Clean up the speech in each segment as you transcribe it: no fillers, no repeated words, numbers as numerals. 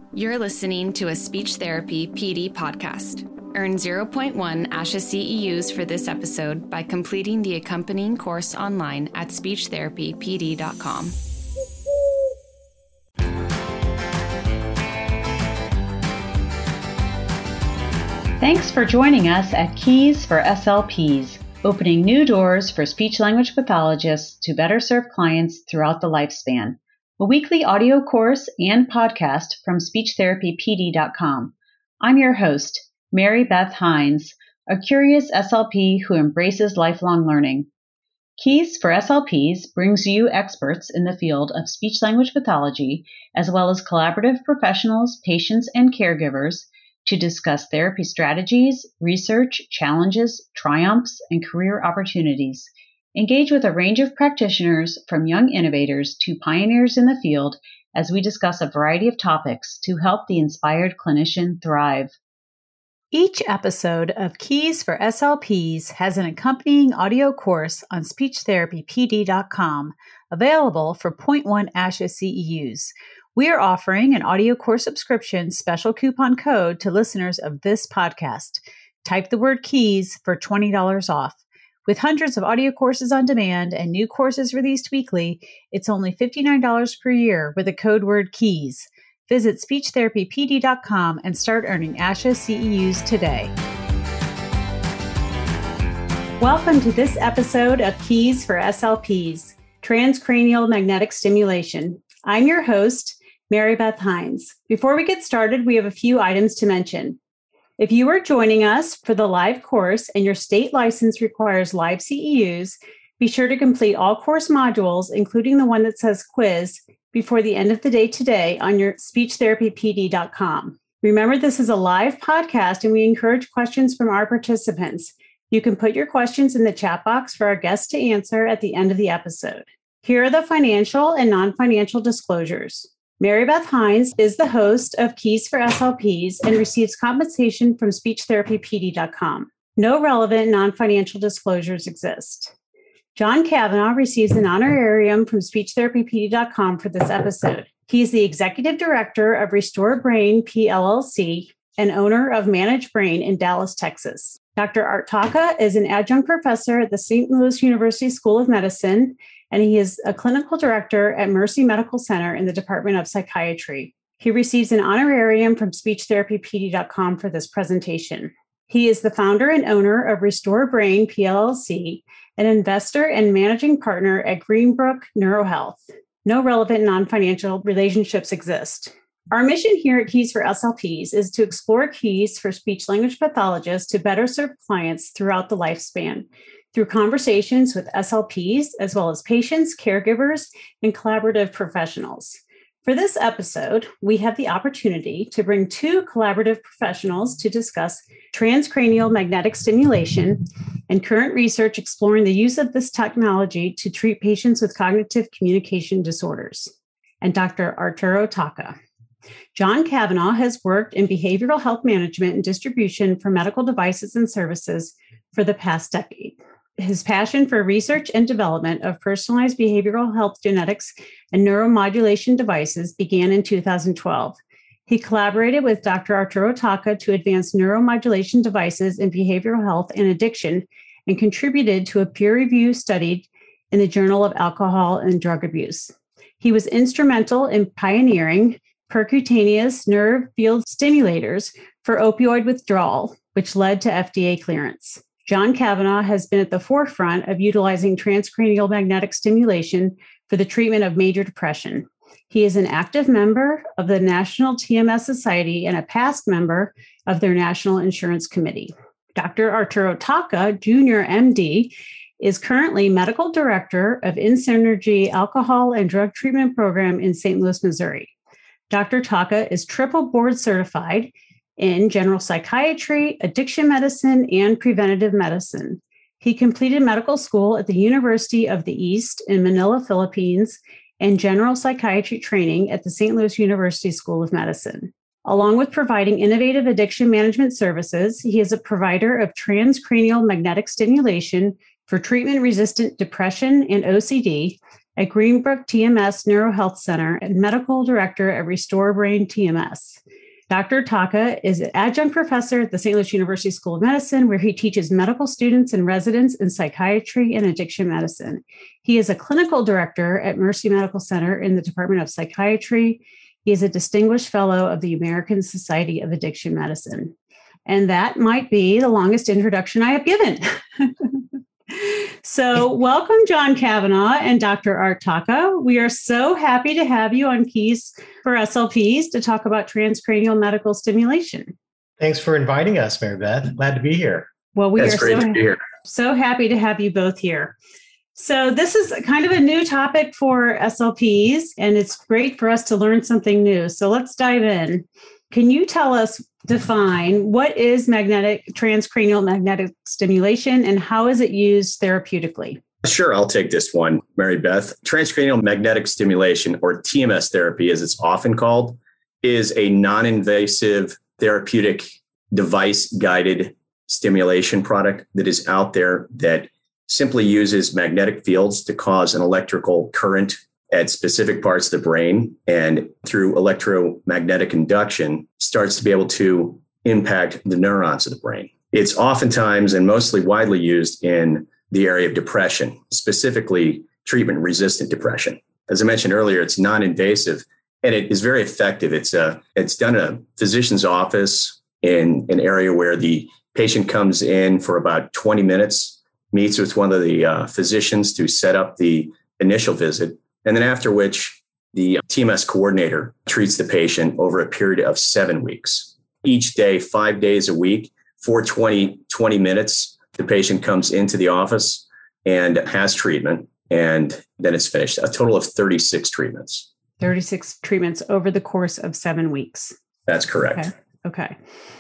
You're listening to a Speech Therapy PD podcast. Earn 0.1 ASHA CEUs for this episode by completing the accompanying course online at speechtherapypd.com. Thanks for joining us at Keys for SLPs, opening new doors for speech-language pathologists to better serve clients throughout the lifespan. A weekly audio course and podcast from speechtherapypd.com. I'm your host, Mary Beth Hines, a curious SLP who embraces lifelong learning. Keys for SLPs brings you experts in the field of speech-language pathology, as well as collaborative professionals, patients, and caregivers to discuss therapy strategies, research, challenges, triumphs, and career opportunities. Engage with a range of practitioners from young innovators to pioneers in the field as we discuss a variety of topics to help the inspired clinician thrive. Each episode of Keys for SLPs has an accompanying audio course on speechtherapypd.com, available for 0.1 ASHA CEUs. We are offering an audio course subscription special coupon code to listeners of this podcast. Type the word KEYS for $20 off. With hundreds of audio courses on demand and new courses released weekly, it's only $59 per year with the code word KEYS. Visit speechtherapypd.com and start earning ASHA CEUs today. Welcome to this episode of Keys for SLPs, Transcranial Magnetic Stimulation. I'm your host, Mary Beth Hines. Before we get started, we have a few items to mention. If you are joining us for the live course and your state license requires live CEUs, be sure to complete all course modules, including the one that says quiz, before the end of the day today on your speechtherapypd.com. Remember, this is a live podcast and we encourage questions from our participants. You can put your questions in the chat box for our guests to answer at the end of the episode. Here are the financial and non-financial disclosures. Mary Beth Hines is the host of Keys for SLPs and receives compensation from speechtherapypd.com. No relevant non-financial disclosures exist. John Kavanaugh receives an honorarium from speechtherapypd.com for this episode. He is the executive director of Restore Brain PLLC and owner of Manage Brain in Dallas, Texas. Dr. Art Taka is an adjunct professor at the St. Louis University School of Medicine, and he is a clinical director at Mercy Medical Center in the Department of Psychiatry. He receives an honorarium from speechtherapypd.com for this presentation. He is the founder and owner of Restore Brain PLLC, an investor and managing partner at Greenbrook NeuroHealth. No relevant non-financial relationships exist. Our mission here at Keys for SLPs is to explore keys for speech-language pathologists to better serve clients throughout the lifespan through conversations with SLPs, as well as patients, caregivers, and collaborative professionals. For this episode, we have the opportunity to bring two collaborative professionals to discuss transcranial magnetic stimulation and current research exploring the use of this technology to treat patients with cognitive communication disorders, and Dr. Arturo Taka. John Kavanaugh has worked in behavioral health management and distribution for medical devices and services for the past decade. His passion for research and development of personalized behavioral health genetics and neuromodulation devices began in 2012. He collaborated with Dr. Arturo Taka to advance neuromodulation devices in behavioral health and addiction and contributed to a peer-reviewed study in the Journal of Alcohol and Drug Abuse. He was instrumental in pioneering percutaneous nerve field stimulators for opioid withdrawal, which led to FDA clearance. John Kavanaugh has been at the forefront of utilizing transcranial magnetic stimulation for the treatment of major depression. He is an active member of the National TMS Society and a past member of their National Insurance Committee. Dr. Arturo Taka, Jr., MD, is currently Medical Director of InSynergy Alcohol and Drug Treatment Program in St. Louis, Missouri. Dr. Taka is triple board certified in general psychiatry, addiction medicine, and preventative medicine. He completed medical school at the University of the East in Manila, Philippines, and general psychiatry training at the St. Louis University School of Medicine. Along with providing innovative addiction management services, he is a provider of transcranial magnetic stimulation for treatment-resistant depression and OCD, at Greenbrook TMS Neurohealth Center and medical director at Restore Brain TMS. Dr. Taka is an adjunct professor at the St. Louis University School of Medicine, where he teaches medical students and residents in psychiatry and addiction medicine. He is a clinical director at Mercy Medical Center in the Department of Psychiatry. He is a distinguished fellow of the American Society of Addiction Medicine. And that might be the longest introduction I have given. So welcome, John Kavanaugh and Dr. Art Taka. We are so happy to have you on Keys for SLPs to talk about transcranial medical stimulation. Thanks for inviting us, Mary Beth. Glad to be here. Well, we are so happy to have you both here. So this is kind of a new topic for SLPs, and it's great for us to learn something new. So let's dive in. Can you define what is transcranial magnetic stimulation and how is it used therapeutically? Sure, I'll take this one, Mary Beth. Transcranial magnetic stimulation, or TMS therapy as it's often called, is a non-invasive therapeutic device-guided stimulation product that is out there that simply uses magnetic fields to cause an electrical current at specific parts of the brain, and through electromagnetic induction starts to be able to impact the neurons of the brain. It's oftentimes and mostly widely used in the area of depression, specifically treatment-resistant depression. As I mentioned earlier, it's non-invasive and it is very effective. It's done in a physician's office in an area where the patient comes in for about 20 minutes, meets with one of the physicians to set up the initial visit, and then after which the TMS coordinator treats the patient over a period of 7 weeks. Each day, 5 days a week, for 20 minutes, the patient comes into the office and has treatment, and then it's finished. A total of 36 treatments. 36 treatments over the course of 7 weeks. That's correct. Okay.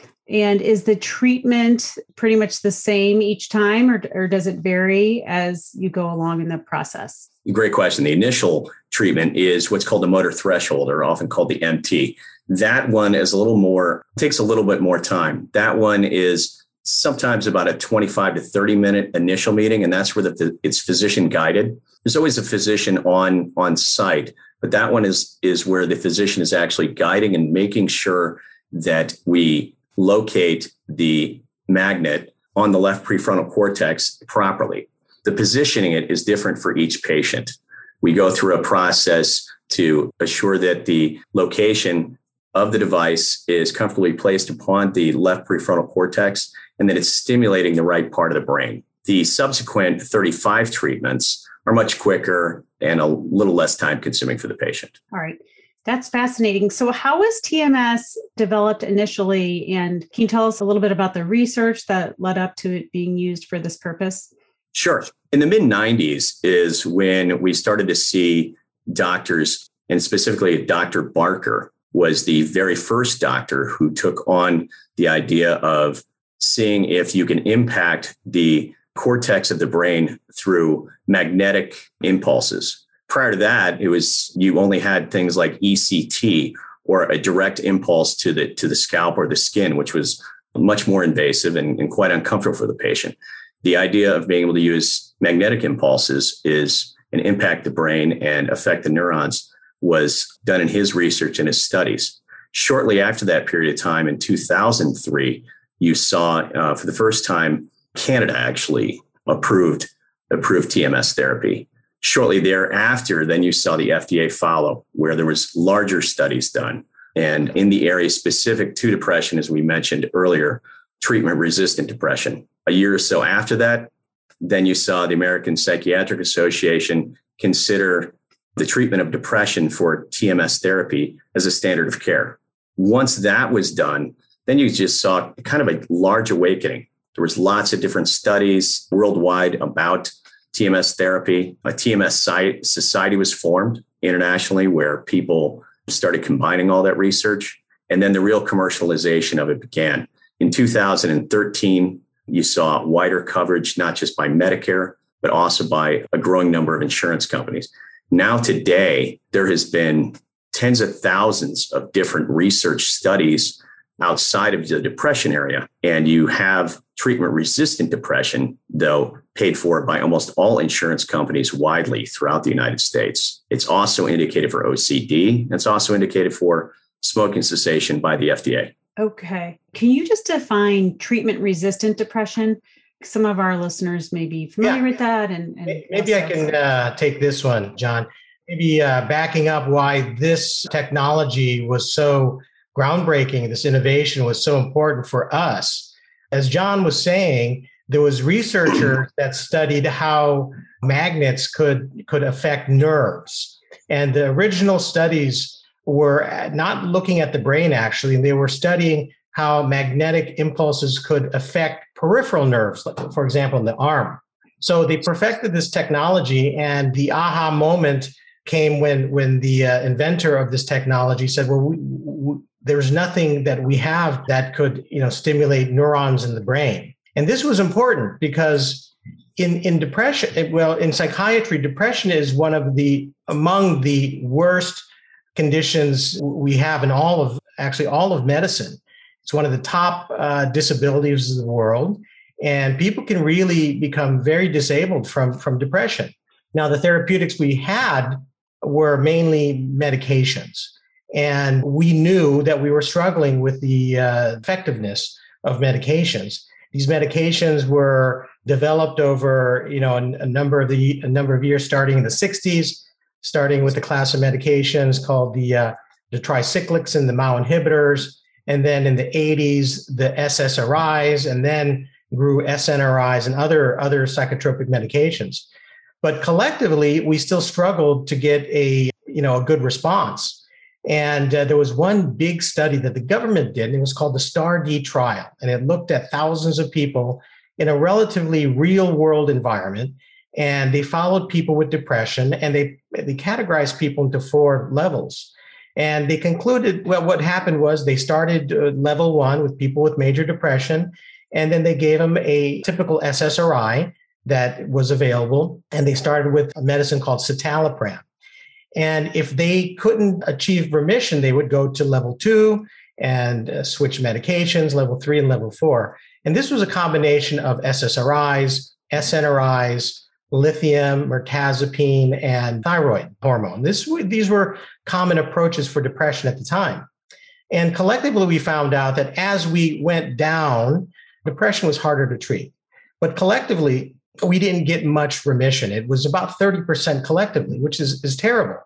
And is the treatment pretty much the same each time, or does it vary as you go along in the process? Great question. The initial treatment is what's called the motor threshold, or often called the MT. That one is takes a little bit more time. That one is sometimes about a 25 to 30 minute initial meeting, and that's where it's physician guided. There's always a physician on site, but that one is where the physician is actually guiding and making sure that we locate the magnet on the left prefrontal cortex properly. The positioning it is different for each patient. We go through a process to assure that the location of the device is comfortably placed upon the left prefrontal cortex and that it's stimulating the right part of the brain. The subsequent 35 treatments are much quicker and a little less time consuming for the patient. All right. That's fascinating. So how was TMS developed initially? And can you tell us a little bit about the research that led up to it being used for this purpose? Sure. In the mid-90s is when we started to see doctors, and specifically Dr. Barker was the very first doctor who took on the idea of seeing if you can impact the cortex of the brain through magnetic impulses. Prior to that, you only had things like ECT, or a direct impulse to the scalp or the skin, which was much more invasive and quite uncomfortable for the patient. The idea of being able to use magnetic impulses and impact the brain and affect the neurons was done in his research and his studies. Shortly after that period of time, in 2003, you saw for the first time Canada actually approved TMS therapy. Shortly thereafter, then you saw the FDA follow, where there was larger studies done. And in the area specific to depression, as we mentioned earlier, treatment-resistant depression. A year or so after that, then you saw the American Psychiatric Association consider the treatment of depression for TMS therapy as a standard of care. Once that was done, then you just saw kind of a large awakening. There was lots of different studies worldwide about TMS therapy. A TMS society was formed internationally where people started combining all that research. And then the real commercialization of it began. In 2013, you saw wider coverage, not just by Medicare, but also by a growing number of insurance companies. Now today, there has been tens of thousands of different research studies outside of the depression area. And you have treatment-resistant depression, though, paid for by almost all insurance companies widely throughout the United States. It's also indicated for OCD. It's also indicated for smoking cessation by the FDA. Okay. Can you just define treatment-resistant depression? Some of our listeners may be familiar with that. And maybe I can take this one, John. Maybe backing up why this technology was so groundbreaking, this innovation was so important for us. As John was saying, there was researchers that studied how magnets could affect nerves. And the original studies were not looking at the brain, actually. They were studying how magnetic impulses could affect peripheral nerves, like, for example, in the arm. So they perfected this technology, and the aha moment came when the inventor of this technology said, well, there's nothing that we have that could, stimulate neurons in the brain. And this was important because in depression, in psychiatry, depression is among the worst conditions we have in all of medicine. It's one of the top disabilities of the world, and people can really become very disabled from depression. Now, the therapeutics we had were mainly medications, and we knew that we were struggling with the effectiveness of medications. These medications were developed over, a number of years, starting in the 60s, starting with the class of medications called the tricyclics and the MAO inhibitors. And then in the 80s, the SSRIs, and then grew SNRIs and other psychotropic medications. But collectively, we still struggled to get a good response. And there was one big study that the government did, and it was called the STAR-D trial. And it looked at thousands of people in a relatively real-world environment. And they followed people with depression, and they categorized people into 4 levels. And they concluded, what happened was they started level 1 with people with major depression, and then they gave them a typical SSRI that was available, and they started with a medicine called citalopram. And if they couldn't achieve remission, they would go to level 2 and switch medications, level 3 and level 4. And this was a combination of SSRIs, SNRIs, lithium, mirtazapine, and thyroid hormone. These were common approaches for depression at the time. And collectively, we found out that as we went down, depression was harder to treat. But collectively, we didn't get much remission. It was about 30% collectively, which is terrible.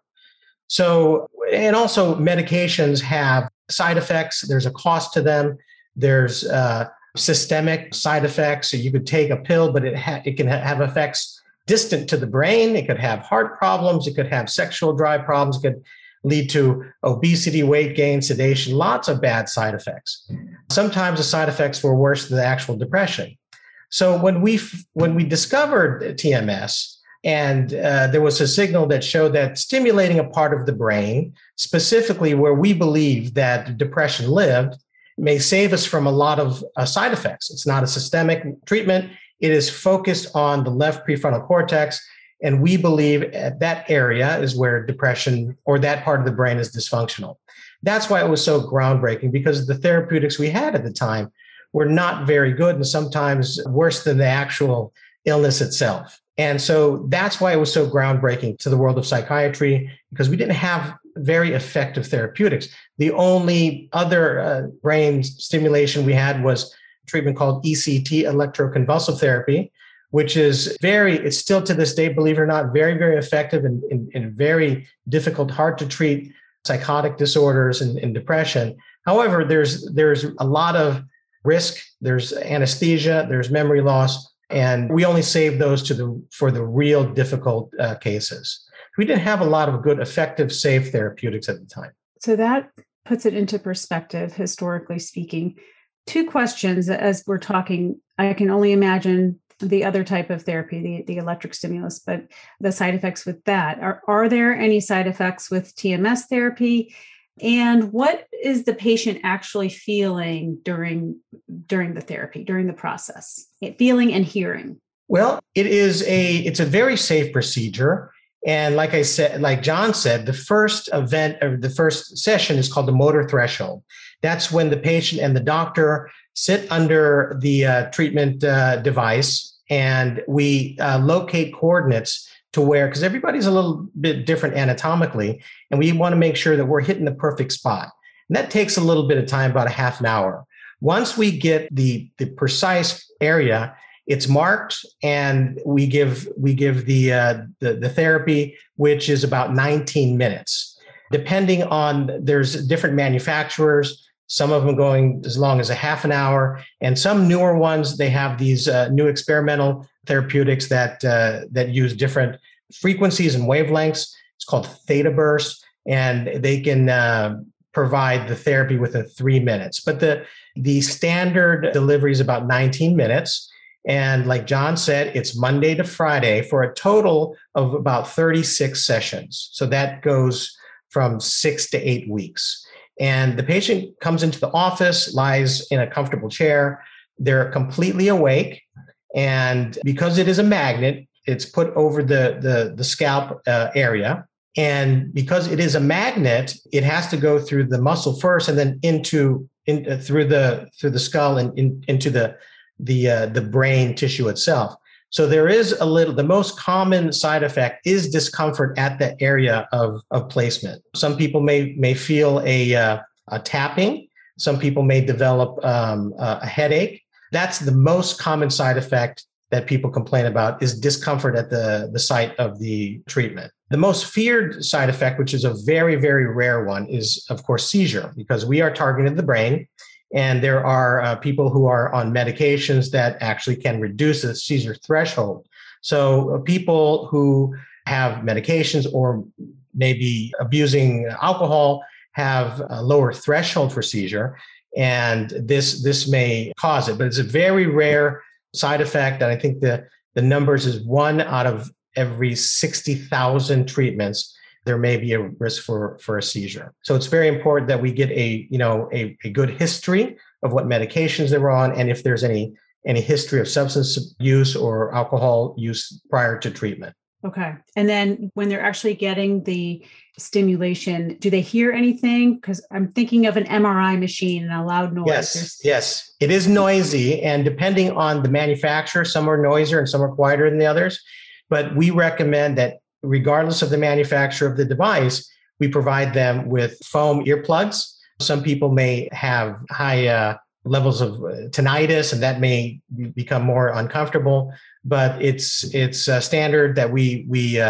So, and also medications have side effects. There's a cost to them. There's systemic side effects. So you could take a pill, but it can have effects distant to the brain. It could have heart problems. It could have sexual drive problems. It could lead to obesity, weight gain, sedation, lots of bad side effects. Sometimes the side effects were worse than the actual depression. So when we discovered TMS, and there was a signal that showed that stimulating a part of the brain, specifically where we believe that depression lived, may save us from a lot of side effects. It's not a systemic treatment. It is focused on the left prefrontal cortex. And we believe that area is where depression, or that part of the brain, is dysfunctional. That's why it was so groundbreaking, because the therapeutics we had at the time were not very good, and sometimes worse than the actual illness itself. And so that's why it was so groundbreaking to the world of psychiatry, because we didn't have very effective therapeutics. The only other brain stimulation we had was a treatment called ECT, electroconvulsive therapy, which is it's still to this day, believe it or not, very, very effective in very difficult, hard to treat psychotic disorders and depression. However, there's a lot of risk, there's anesthesia, there's memory loss, and we only save those for the real difficult cases. We didn't have a lot of good, effective, safe therapeutics at the time. So that puts it into perspective, historically speaking. 2 questions as we're talking. I can only imagine the other type of therapy, the electric stimulus, but the side effects with that. Are there any side effects with TMS therapy? And what is the patient actually feeling during the therapy, during the process? Feeling and hearing? Well, it's a very safe procedure. And like John said, the first event or the first session is called the motor threshold. That's when the patient and the doctor sit under the treatment device, and we locate coordinates to where, because everybody's a little bit different anatomically, and we want to make sure that we're hitting the perfect spot. And that takes a little bit of time, about a half an hour. Once we get the precise area, it's marked, and we give the therapy, which is about 19 minutes. Depending on, there's different manufacturers, some of them going as long as a half an hour, and some newer ones, they have these new experimental therapeutics that use different frequencies and wavelengths. It's called theta burst, and they can provide the therapy within 3 minutes. But the standard delivery is about 19 minutes. And like John said, it's Monday to Friday for a total of about 36 sessions. So that goes from 6 to 8 weeks. And the patient comes into the office, lies in a comfortable chair. They're completely awake. And because it is a magnet, it's put over the scalp area. And because it is a magnet, it has to go through the muscle first, and then through the skull and into the brain tissue itself. So there is the most common side effect is discomfort at the area of placement. Some people may feel a tapping. Some people may develop a headache. That's the most common side effect that people complain about, is discomfort at the site of the treatment. The most feared side effect, which is a very, very rare one, is, of course, seizure, because we are targeting the brain. And there are people who are on medications that actually can reduce the seizure threshold. So people who have medications or maybe abusing alcohol have a lower threshold for seizure, and this may cause it. But it's a very rare side effect, and I think the numbers is 1 out of every 60,000 treatments. There may be a risk for a seizure. So it's very important that we get a good history of what medications they were on, and if there's any history of substance use or alcohol use prior to treatment. Okay. And then when they're actually getting the stimulation, do they hear anything? Because I'm thinking of an MRI machine and a loud noise. Yes. It is noisy, and depending on the manufacturer, some are noisier and some are quieter than the others. But we recommend that regardless of the manufacturer of the device, we provide them with foam earplugs. Some people may have high levels of tinnitus, and that may become more uncomfortable. But it's standard that we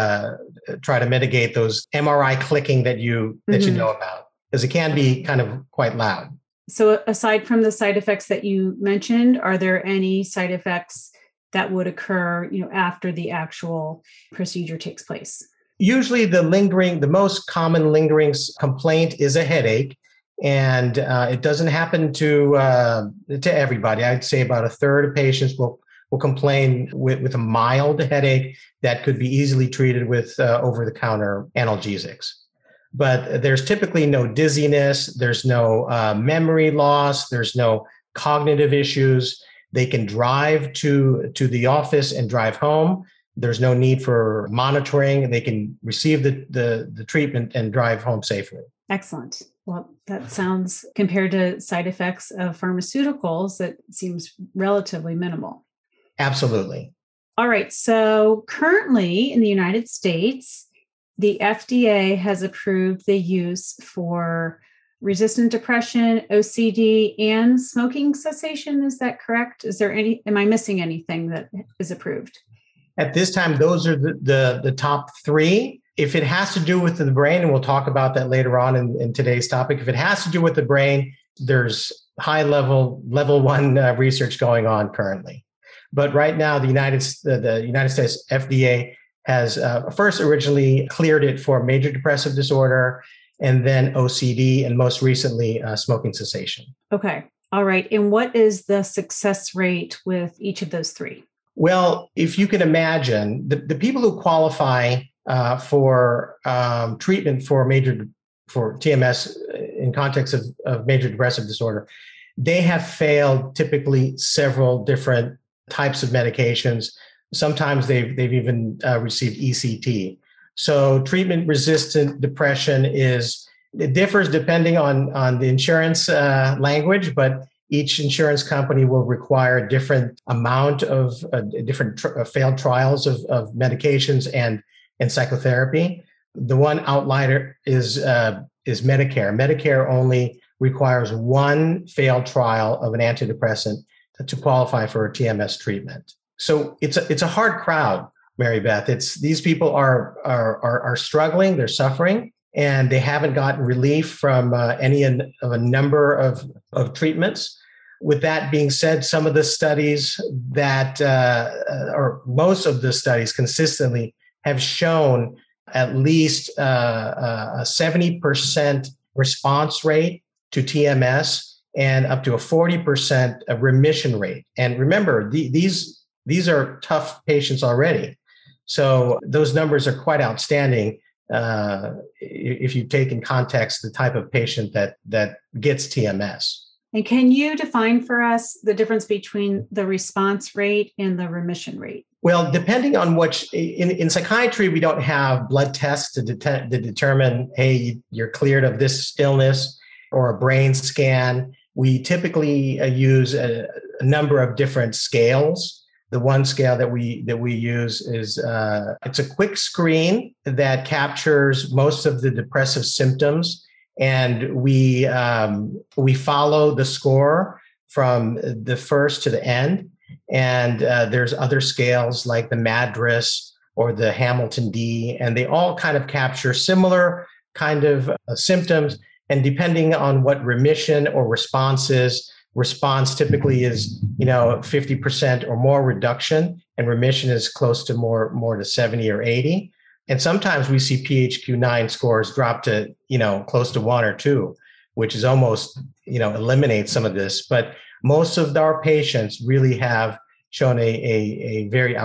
try to mitigate those MRI clicking that you know about, because it can be kind of quite loud. So aside from the side effects that you mentioned, are there any side effects that would occur, after the actual procedure takes place? Usually the most common lingering complaint is a headache, and it doesn't happen to everybody. I'd say about a third of patients will complain with a mild headache that could be easily treated with over-the-counter analgesics. But there's typically no dizziness, there's no memory loss, there's no cognitive issues. They can drive to the office and drive home. There's no need for monitoring. They can receive the treatment and drive home safely. Excellent. Well, that sounds, compared to side effects of pharmaceuticals, that seems relatively minimal. Absolutely. All right. So currently in the United States, the FDA has approved the use for resistant depression, OCD, and smoking cessation. Is that correct? Am I missing anything that is approved? At this time, those are the top 3. If it has to do with the brain, and we'll talk about that later on in today's topic, if it has to do with the brain, there's high level 1 research going on currently. But right now, the United States FDA has first originally cleared it for major depressive disorder, and then OCD, and most recently, smoking cessation. Okay. All right. And what is the success rate with each of those 3? Well, if you can imagine, the people who qualify for treatment for TMS in context of major depressive disorder, they have failed typically several different types of medications. Sometimes they've even received ECT. So treatment-resistant depression it differs depending on the insurance language, but each insurance company will require a different amount of different failed trials of medications and psychotherapy. The one outlier is Medicare. Medicare only requires one failed trial of an antidepressant to qualify for a TMS treatment. So it's a hard crowd, Mary Beth. These people are struggling, they're suffering, and they haven't gotten relief from any of a number of treatments. With that being said, some of the studies or most of the studies consistently have shown at least a 70% response rate to TMS and up to a 40% remission rate. And remember, these are tough patients already. So those numbers are quite outstanding if you take in context the type of patient that gets TMS. And can you define for us the difference between the response rate and the remission rate? Well, depending on in psychiatry, we don't have blood tests to determine, hey, you're cleared of this illness, or a brain scan. We typically use a number of different scales. The one scale that we use is it's a quick screen that captures most of the depressive symptoms, and we follow the score from the first to the end. And there's other scales like the MADRS or the Hamilton D, and they all kind of capture similar kind of symptoms. And depending on what remission or response is, response typically is 50% or more reduction, and remission is close to more to 70 or 80. And sometimes we see PHQ-9 scores drop to close to 1 or 2, which is almost eliminates some of this. But most of our patients really have shown a very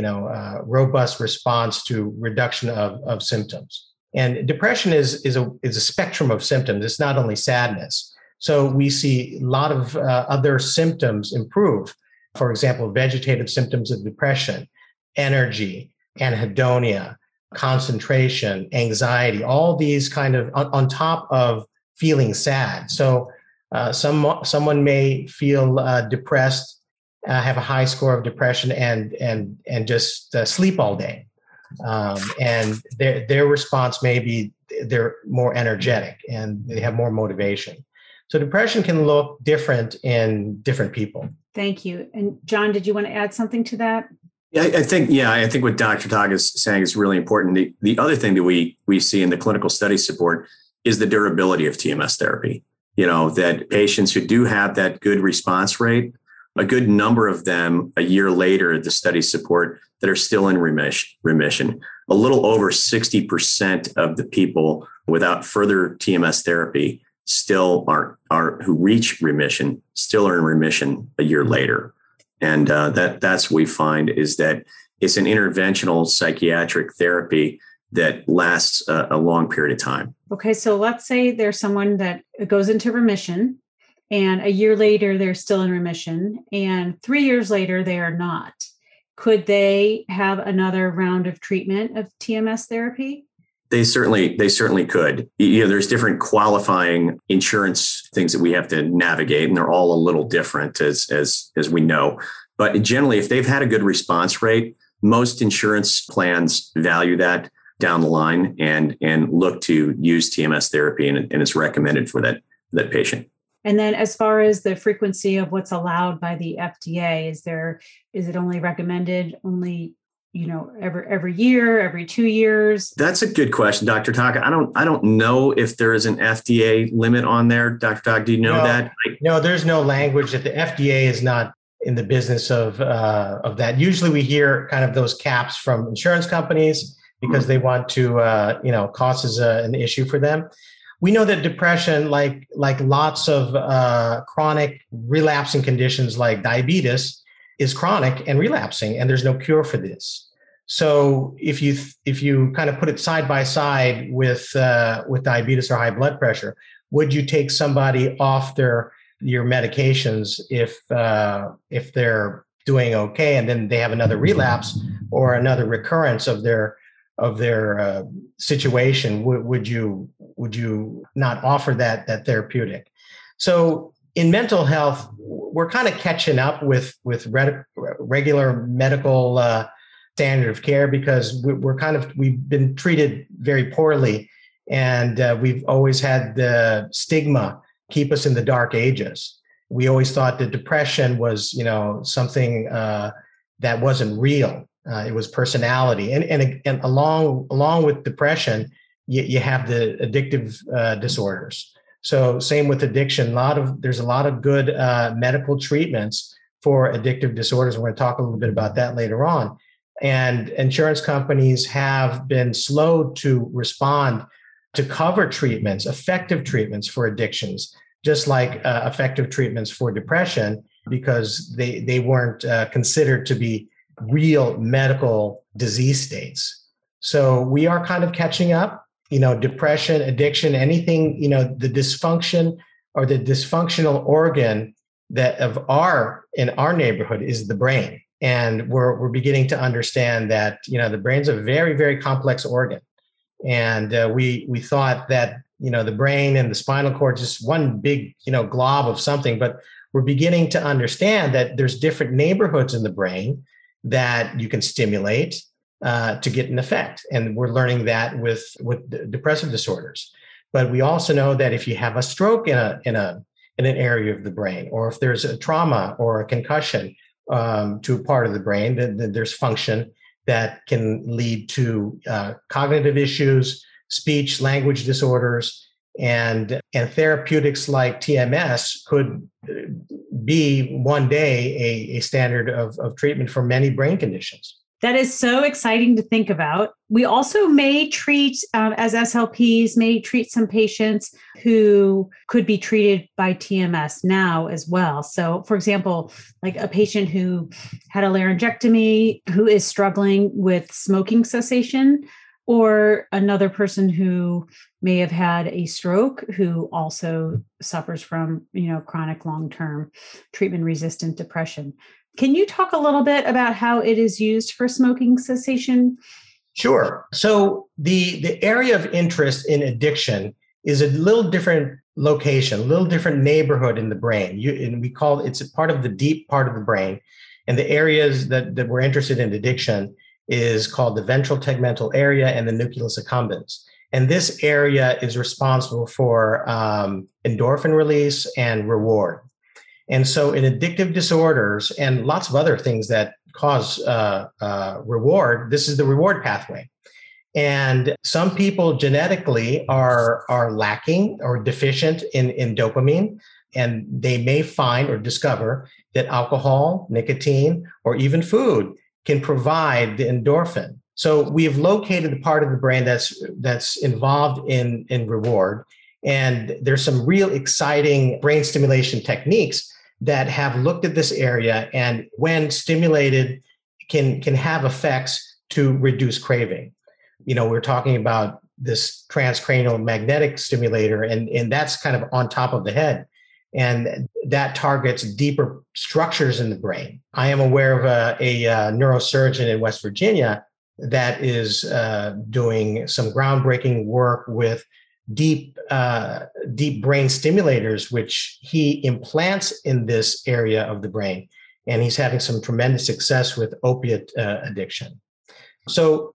robust response to reduction of symptoms. And depression is a spectrum of symptoms. It's not only sadness. So we see a lot of other symptoms improve. For example, vegetative symptoms of depression, energy, anhedonia, concentration, anxiety, all these kind of on top of feeling sad. So someone may feel depressed, have a high score of depression, and just sleep all day. And their response may be they're more energetic and they have more motivation. So depression can look different in different people. Thank you. And John, did you want to add something to that? Yeah, I think what Dr. Tog is saying is really important. The other thing that we see in the clinical study support is the durability of TMS therapy. That patients who do have that good response rate, a good number of them a year later, the study support that are still in remission. A little over 60% of the people without further TMS therapy still are who reach remission, still are in remission a year later. And that's what we find is that it's an interventional psychiatric therapy that lasts a long period of time. Okay, so let's say there's someone that goes into remission, and a year later they're still in remission, and 3 years later they are not. Could they have another round of treatment of TMS therapy? They certainly could. There's different qualifying insurance things that we have to navigate, and they're all a little different as we know. But generally, if they've had a good response rate, most insurance plans value that down the line and look to use TMS therapy, and it's recommended for that patient. And then as far as the frequency of what's allowed by the FDA, is it only recommended every year, every 2 years? That's a good question, Dr. Tog. I don't know if there is an FDA limit on there. Dr. Tog, do you know that? No, there's no language that the FDA is not in the business of that. Usually we hear kind of those caps from insurance companies because they want to, cost is an issue for them. We know that depression, like lots of chronic relapsing conditions like diabetes, is chronic and relapsing, and there's no cure for this. So if you kind of put it side by side with diabetes or high blood pressure, would you take somebody off your medications if they're doing okay and then they have another relapse or another recurrence of their situation, would you not offer that therapeutic? So in mental health, we're kind of catching up with regular medical standard of care because we've been treated very poorly, and we've always had the stigma keep us in the dark ages. We always thought that depression was, something that wasn't real. It was personality, and along with depression, you have the addictive disorders. So same with addiction. There's a lot of good medical treatments for addictive disorders. We're going to talk a little bit about that later on. And insurance companies have been slow to respond to cover treatments, effective treatments for addictions, just like effective treatments for depression, because they weren't considered to be real medical disease states. So we are kind of catching up. Depression, addiction, anything, the dysfunction or the dysfunctional organ in our neighborhood is the brain. And we're beginning to understand that, the brain's a very, very complex organ. And we thought that, the brain and the spinal cord is just one big, glob of something, but we're beginning to understand that there's different neighborhoods in the brain that you can stimulate to get an effect. And we're learning that with depressive disorders. But we also know that if you have a stroke in an area of the brain, or if there's a trauma or a concussion to a part of the brain, then there's function that can lead to cognitive issues, speech, language disorders, and therapeutics like TMS could be one day a standard of treatment for many brain conditions. That is so exciting to think about. We also may treat, as SLPs, some patients who could be treated by TMS now as well. So, for example, like a patient who had a laryngectomy, who is struggling with smoking cessation, or another person who may have had a stroke, who also suffers from, chronic long-term treatment-resistant depression. Can you talk a little bit about how it is used for smoking cessation? Sure. So the area of interest in addiction is a little different location, a little different neighborhood in the brain. It's a part of the deep part of the brain. And the areas that we're interested in addiction is called the ventral tegmental area and the nucleus accumbens. And this area is responsible for endorphin release and reward. And so in addictive disorders and lots of other things that cause reward, this is the reward pathway. And some people genetically are lacking or deficient in dopamine, and they may find or discover that alcohol, nicotine, or even food can provide the endorphin. So we've located the part of the brain that's involved in reward. And there's some real exciting brain stimulation techniques that have looked at this area, and when stimulated can have effects to reduce craving. We're talking about this transcranial magnetic stimulator, and that's kind of on top of the head. And that targets deeper structures in the brain. I am aware of a neurosurgeon in West Virginia that is doing some groundbreaking work with deep brain stimulators, which he implants in this area of the brain. And he's having some tremendous success with opiate addiction. So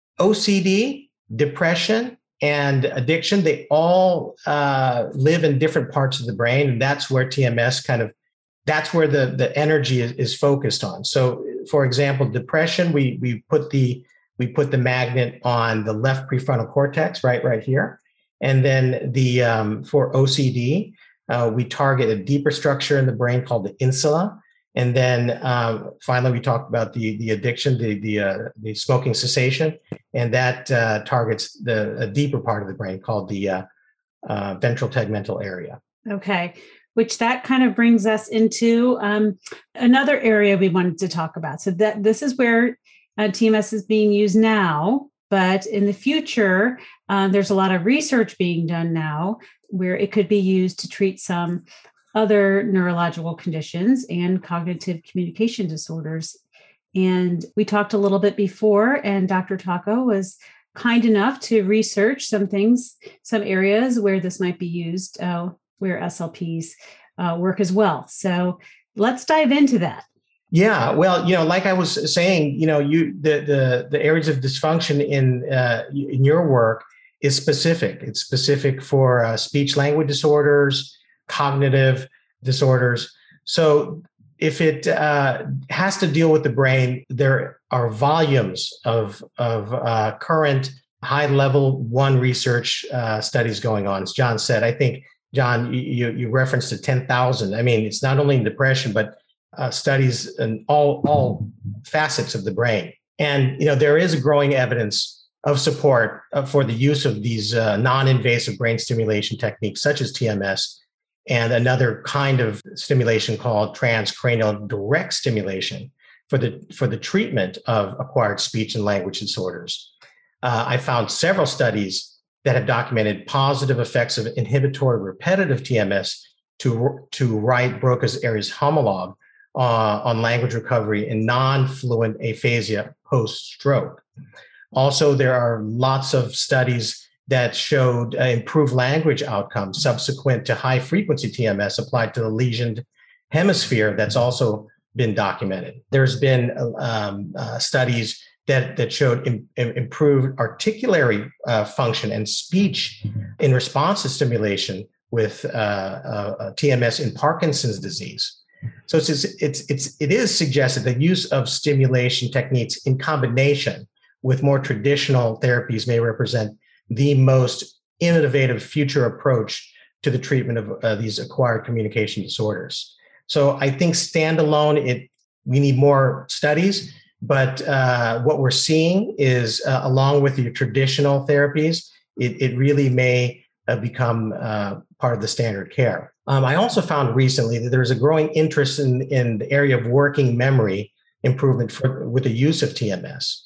OCD, depression, and addiction, they all live in different parts of the brain. And that's where TMS that's where the energy is focused on. So for example, depression, we put the magnet on the left prefrontal cortex, right here. And then for OCD, we target a deeper structure in the brain called the insula. And then finally, we talked about the addiction, the smoking cessation, and that targets a deeper part of the brain called the ventral tegmental area. Okay, which that kind of brings us into another area we wanted to talk about. So that this is where TMS is being used now, but in the future, there's a lot of research being done now where it could be used to treat some other neurological conditions and cognitive communication disorders And we talked a little bit before, and Dr. Taco was kind enough to research some things, some areas where this might be used, where SLPs work as well. So let's dive into that. Yeah, well, like I was saying, the areas of dysfunction in your work is specific. It's specific for speech language disorders, cognitive disorders. So if it has to deal with the brain, there are volumes of current high-level one research studies going on. As John said, I think, John, you referenced to 10,000. I mean, it's not only in depression, but studies in all facets of the brain. And, there is a growing evidence of support for the use of these non-invasive brain stimulation techniques, such as TMS, and another kind of stimulation called transcranial direct stimulation for the treatment of acquired speech and language disorders. I found several studies that have documented positive effects of inhibitory repetitive TMS to right Broca's Ayres homologue on language recovery in non-fluent aphasia post-stroke. Also, there are lots of studies that showed improved language outcomes subsequent to high-frequency TMS applied to the lesioned hemisphere. That's also been documented. There's been studies that showed improved articulatory function and speech in response to stimulation with TMS in Parkinson's disease. So it is suggested that use of stimulation techniques in combination with more traditional therapies may represent the most innovative future approach to the treatment of these acquired communication disorders. So I think standalone, we need more studies, but what we're seeing is along with your traditional therapies, it really may become part of the standard care. I also found recently that there's a growing interest in the area of working memory improvement with the use of TMS.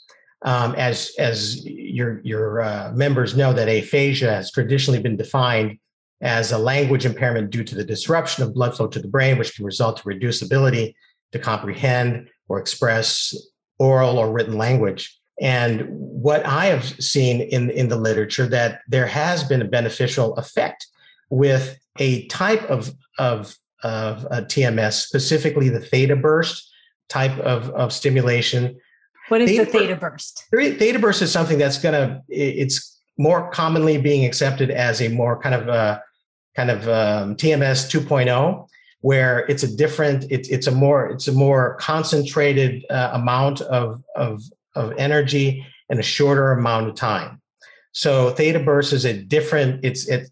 As your members know, that aphasia has traditionally been defined as a language impairment due to the disruption of blood flow to the brain, which can result in reduced ability to comprehend or express oral or written language. And what I have seen in the literature, that there has been a beneficial effect with a type of TMS, specifically the theta burst type of stimulation. What is the theta burst? Theta burst is something that's it's more commonly being accepted as a more kind of TMS 2.0, where it's a more concentrated amount of energy in a shorter amount of time. So theta burst is a different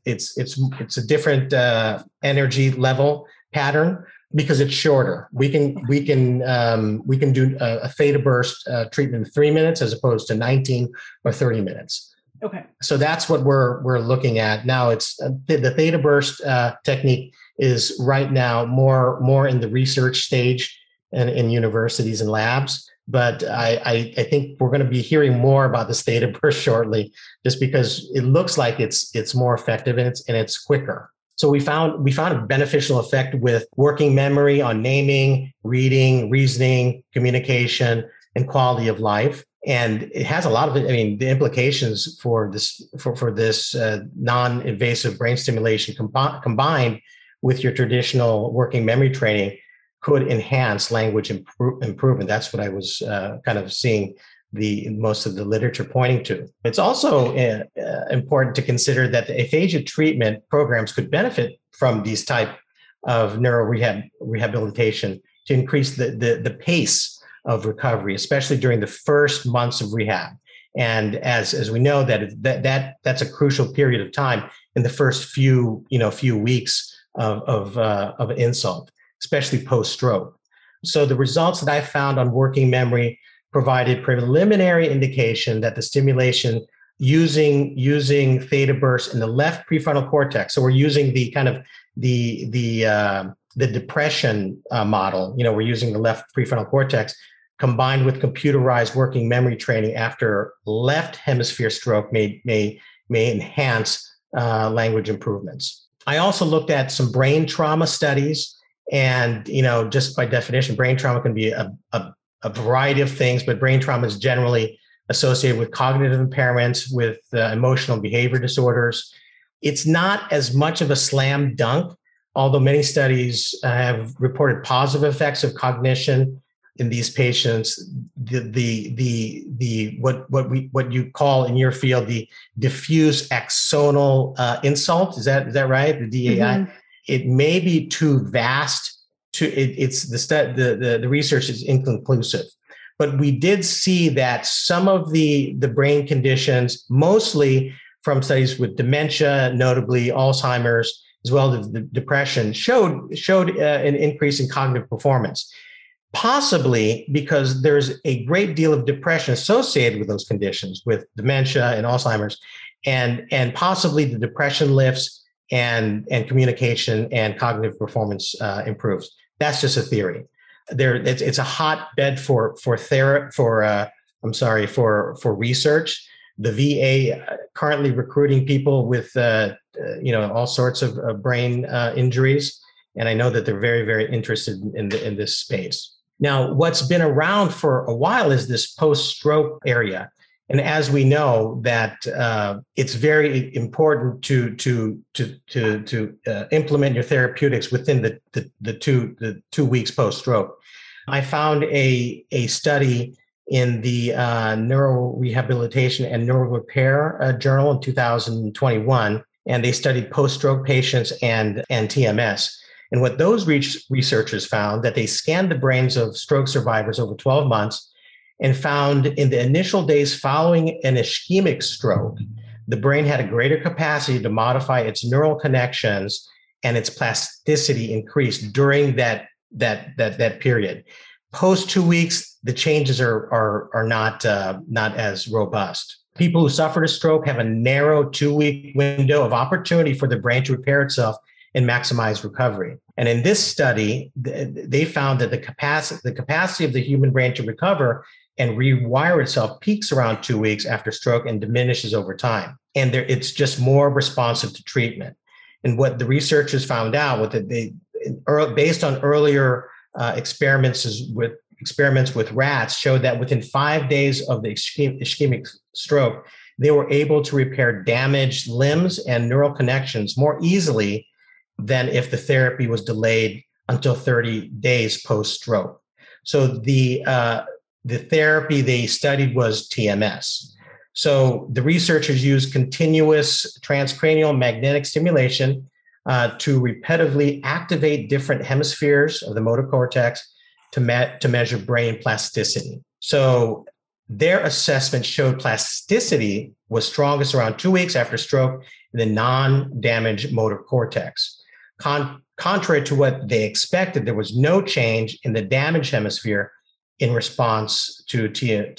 energy level pattern because it's shorter. We can do a theta burst treatment in 3 minutes as opposed to 19 or 30 minutes. Okay. So that's what we're looking at now. It's the theta burst technique is right now more in the research stage and in universities and labs. But I think we're going to be hearing more about this theta burst shortly, just because it looks like it's more effective and it's quicker. So we found a beneficial effect with working memory on naming, reading, reasoning, communication, and quality of life. And it has a lot of the implications for this non-invasive brain stimulation combined with your traditional working memory training could enhance language improvement. That's what I was kind of seeing most of the literature pointing to. It's also important to consider that the aphasia treatment programs could benefit from these type of rehabilitation to increase the pace of recovery, especially during the first months of rehab. And as we know, that's a crucial period of time in the first few weeks of insult, especially post-stroke. So the results that I found on working memory provided preliminary indication that the stimulation using theta burst in the left prefrontal cortex. So we're using the kind of the depression model. We're using the left prefrontal cortex combined with computerized working memory training after left hemisphere stroke may enhance language improvements. I also looked at some brain trauma studies, and just by definition, brain trauma can be a a variety of things, but brain trauma is generally associated with cognitive impairments, with emotional behavior disorders. It's not as much of a slam dunk, although many studies have reported positive effects of cognition in these patients. What you call in your field the diffuse axonal insult, is that right? The DAI. Mm-hmm. It may be too vast. The research is inconclusive, but we did see that some of the brain conditions, mostly from studies with dementia, notably Alzheimer's, as well as the depression, showed an increase in cognitive performance. Possibly because there's a great deal of depression associated with those conditions, with dementia and Alzheimer's, and possibly the depression lifts and communication and cognitive performance improves. That's just a theory. It's a hotbed for research. The VA currently recruiting people with all sorts of brain injuries, and I know that they're very, very interested in this space. Now, what's been around for a while is this post-stroke area. And as we know, that it's very important to implement your therapeutics within the 2 weeks post-stroke. I found a study in the Neurorehabilitation and Neurorepair Journal in 2021, and they studied post-stroke patients and TMS. And what those researchers found, that they scanned the brains of stroke survivors over 12 months and found in the initial days following an ischemic stroke, the brain had a greater capacity to modify its neural connections, and its plasticity increased during that period. Post 2 weeks, the changes are not as robust. People who suffered a stroke have a narrow 2-week window of opportunity for the brain to repair itself and maximize recovery. And in this study, they found that the capacity of the human brain to recover and rewire itself peaks around 2 weeks after stroke and diminishes over time. And it's just more responsive to treatment. And what the researchers found out, based on earlier experiments with rats, showed that within 5 days of the ischemic stroke, they were able to repair damaged limbs and neural connections more easily than if the therapy was delayed until 30 days post-stroke. So the therapy they studied was TMS. So the researchers used continuous transcranial magnetic stimulation to repetitively activate different hemispheres of the motor cortex to measure brain plasticity. So their assessment showed plasticity was strongest around 2 weeks after stroke in the non-damaged motor cortex. Contrary to what they expected, there was no change in the damaged hemisphere in response to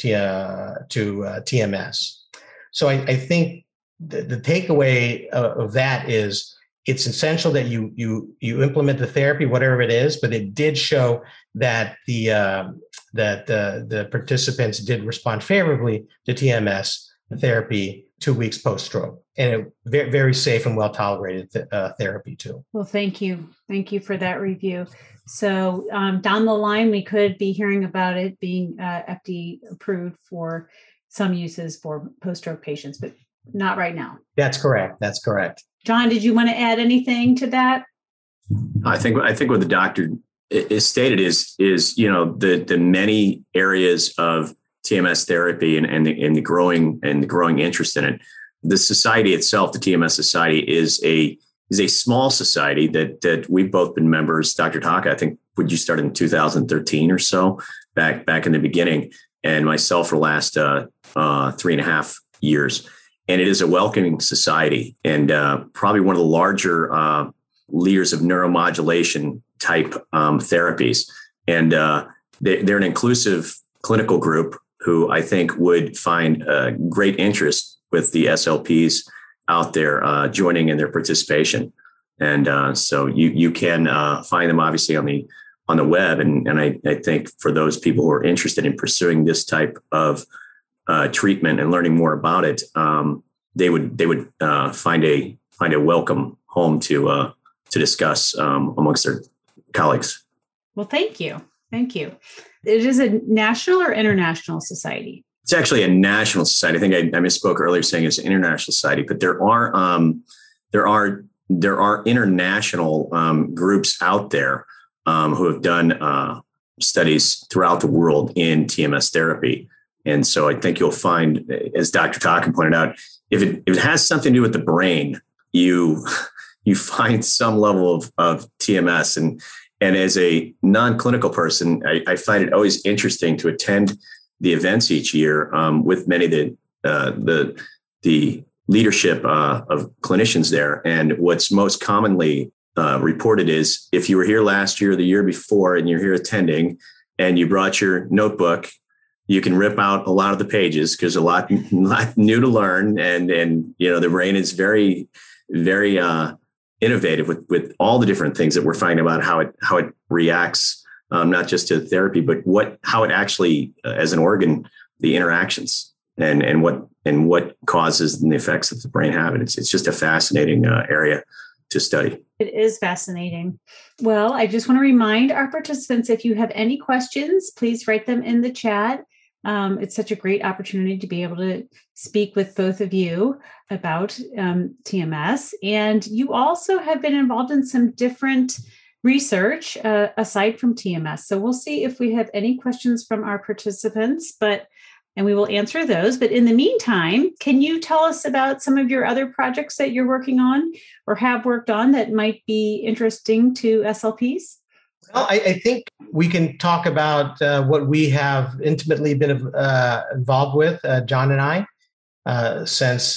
TMS. So I think the takeaway of that is it's essential that you implement the therapy, whatever it is, but it did show that the participants did respond favorably to TMS therapy 2 weeks post-stroke, and it very, very safe and well-tolerated therapy too. Well, thank you. Thank you for that review. So down the line, we could be hearing about it being FDA approved for some uses for post-stroke patients, but not right now. That's correct. John, did you want to add anything to that? I think what the doctor is stated is the many areas of TMS therapy and the growing interest in it. The society itself, the TMS Society, is a small society that we've both been members. Dr. Taka, I think, would you start in 2013 or so, back in the beginning, and myself for the last 3.5 years. And it is a welcoming society, and probably one of the larger leaders of neuromodulation type therapies. And they're an inclusive clinical group who I think would find great interest with the SLPs out there joining in their participation. And so you can find them obviously on the web. And I think for those people who are interested in pursuing this type of treatment and learning more about it, they would find a welcome home to discuss amongst their colleagues. Well, thank you. it is a national or international society? It's actually a national society. I think I misspoke earlier saying it's an international society, but there are international groups out there who have done studies throughout the world in TMS therapy. And so I think you'll find, as Dr. Talkin pointed out, if it has something to do with the brain, you find some level of TMS. And as a non-clinical person, I find it always interesting to attend the events each year with many of the leadership of clinicians there. And what's most commonly reported is if you were here last year or the year before and you're here attending and you brought your notebook, you can rip out a lot of the pages because a lot new to learn. And the brain is very, very innovative with all the different things that we're finding about how it reacts, not just to therapy, but how it actually, as an organ, the interactions and what causes and the effects that the brain have. And it's just a fascinating area to study. It is fascinating. Well, I just want to remind our participants, if you have any questions, please write them in the chat. It's such a great opportunity to be able to speak with both of you about TMS. And you also have been involved in some different research aside from TMS. So we'll see if we have any questions from our participants, and we will answer those. But in the meantime, can you tell us about some of your other projects that you're working on or have worked on that might be interesting to SLPs? Well, I think we can talk about what we have intimately been involved with, John and I, since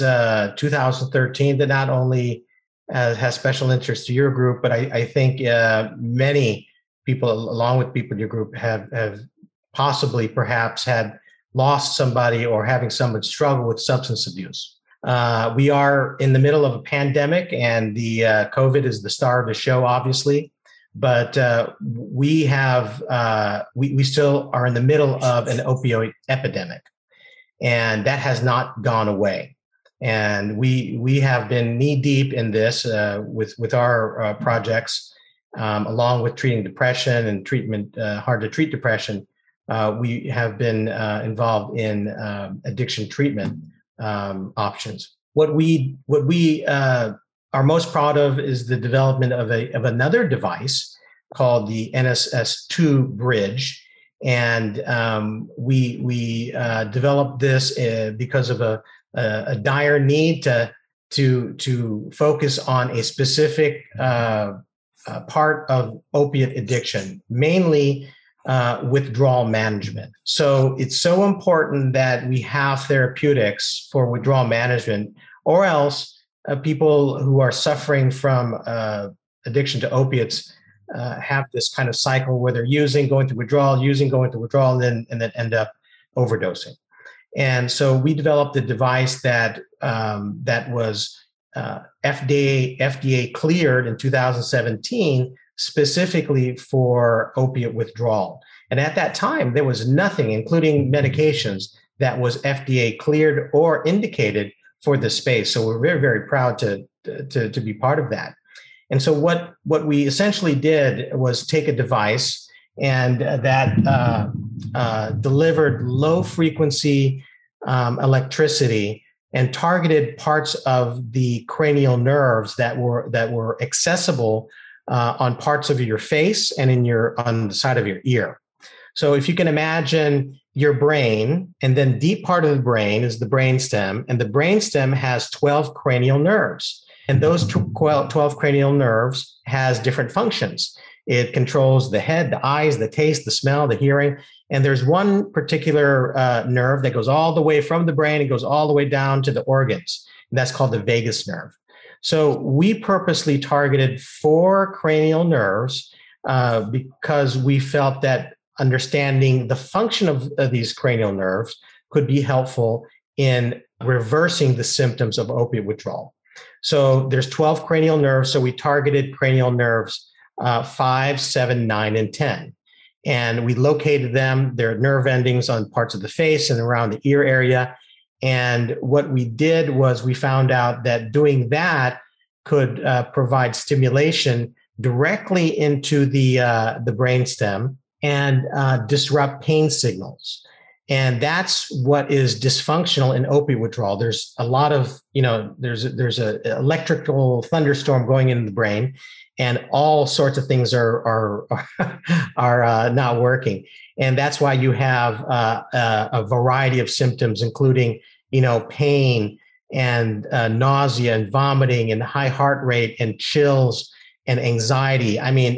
2013, that not only has special interest to your group, but I think many people, along with people in your group, have possibly perhaps had lost somebody or having someone struggle with substance abuse. We are in the middle of a pandemic, and the COVID is the star of the show, obviously. But we still are in the middle of an opioid epidemic, and that has not gone away. And we have been knee deep in this with our projects, along with treating depression and treatment, hard to treat depression. We have been involved in addiction treatment options. What we are most proud of is the development of another device called the NSS2 bridge, and we developed this because of a dire need to focus on a specific part of opiate addiction, mainly withdrawal management. So it's so important that we have therapeutics for withdrawal management, or else people who are suffering from addiction to opiates have this kind of cycle where they're going to withdrawal, and then end up overdosing. And so we developed a device that was FDA cleared in 2017 specifically for opiate withdrawal. And at that time, there was nothing, including medications, that was FDA cleared or indicated for the space. So we're very, very proud to be part of that. And so what we essentially did was take a device and that delivered low frequency electricity and targeted parts of the cranial nerves that were accessible on parts of your face and on the side of your ear. So if you can imagine your brain, and then deep part of the brain is the brainstem, and the brainstem has 12 cranial nerves. And those 12 cranial nerves has different functions. It controls the head, the eyes, the taste, the smell, the hearing. And there's one particular nerve that goes all the way from the brain, it goes all the way down to the organs. And that's called the vagus nerve. So we purposely targeted 4 cranial nerves because we felt that understanding the function of these cranial nerves could be helpful in reversing the symptoms of opiate withdrawal. So there's 12 cranial nerves. So we targeted cranial nerves 5, 7, 9, and 10. And we located them, their nerve endings on parts of the face and around the ear area. And what we did was we found out that doing that could provide stimulation directly into the brainstem and disrupt pain signals. And that's what is dysfunctional in opiate withdrawal. There's a lot of, there's a electrical thunderstorm going in the brain, and all sorts of things are not working. And that's why you have a variety of symptoms, including, pain and nausea and vomiting and high heart rate and chills and anxiety. I mean,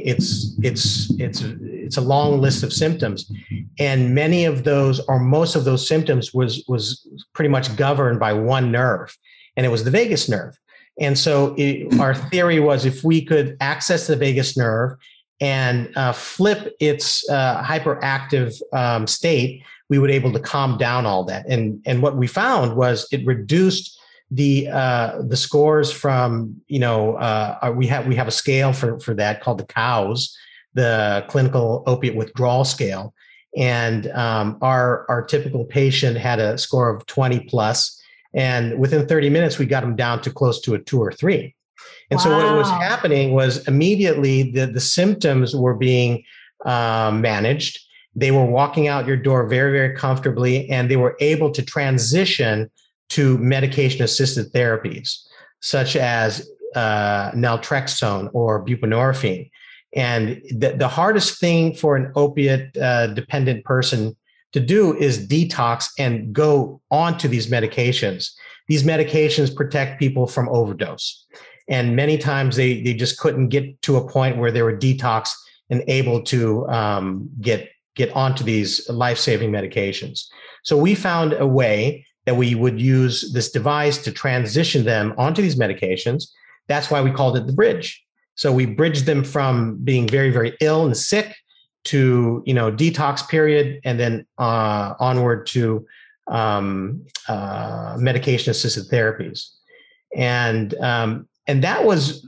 it's a long list of symptoms, and many of those, or most of those symptoms, was pretty much governed by one nerve, and it was the vagus nerve. And so our theory was, if we could access the vagus nerve and flip its hyperactive state, we would be able to calm down all that. And what we found was it reduced the scores from, we have a scale for that called the COWS, the Clinical Opiate Withdrawal Scale. And our typical patient had a score of 20 plus. And within 30 minutes, we got them down to close to a 2 or 3. And so what was happening was, immediately the symptoms were being managed. They were walking out your door very, very comfortably, and they were able to transition to medication-assisted therapies, such as naltrexone or buprenorphine. And the hardest thing for an opiate-dependent person to do is detox and go onto these medications. These medications protect people from overdose. And many times they just couldn't get to a point where they were detox and able to get onto these life-saving medications. So we found a way that we would use this device to transition them onto these medications. That's why we called it the bridge. So we bridged them from being very, very ill and sick to, detox period, and then onward to medication-assisted therapies. And that was